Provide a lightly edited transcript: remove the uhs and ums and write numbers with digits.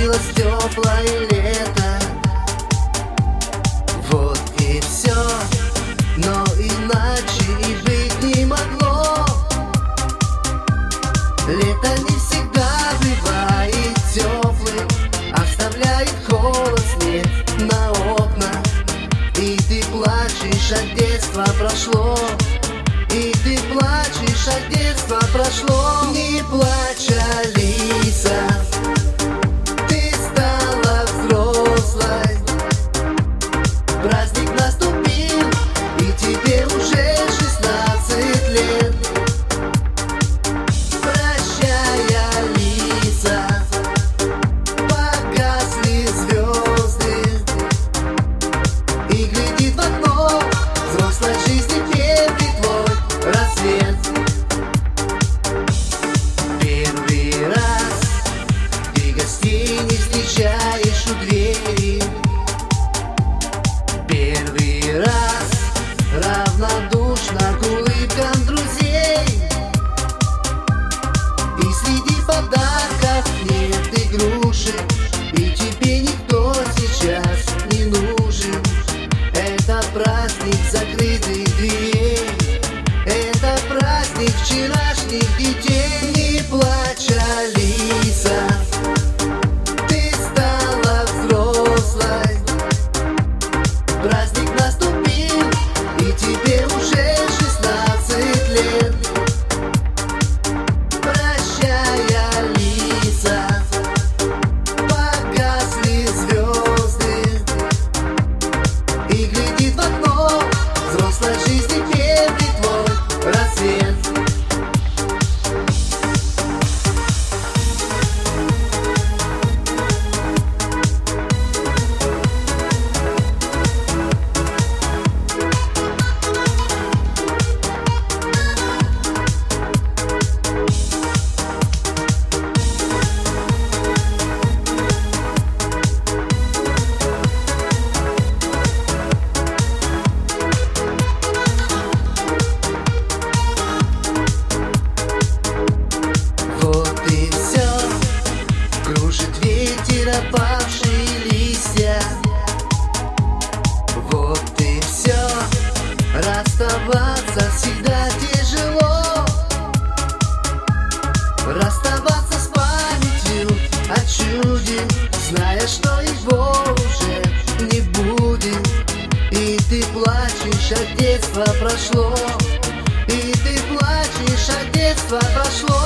кончилось теплое лето. Вот и все, но иначе и быть не могло. Лето не всегда бывает теплым, оставляет холод, снег на окнах. И ты плачешь, а детство прошло. И ты плачешь, а детство прошло. Не плачь, Алиса, ты стала взрослой. Праздник наступил, и тебе уже 16 лет. Прощай, Алиса, погасли звезды, и глядит в окно взрослой жизни первый твой рассвет. Первый раз ты гостей не встречаешь у двери. Первый раз равнодушна к улыбкам друзей. И среди подарков нет игрушек, и тебе никто сейчас не нужен. Это праздник закрытых дверей, это праздник вчерашних детей. Не плачь, Алиса, ты стала взрослой. Праздник наступил, и тебе уже 16 лет. Прощай, Алиса, погасли звезды, и глядит в окно взрослой жизни первый твой рассвет. Вот и все, кружит ветер опавшие листья. Вот и все, расставаться всегда тяжело. Расставаться с памятью о чуде, зная, что его уже не будет. И ты плачешь, а детство прошло. И ты плачешь, а детство прошло.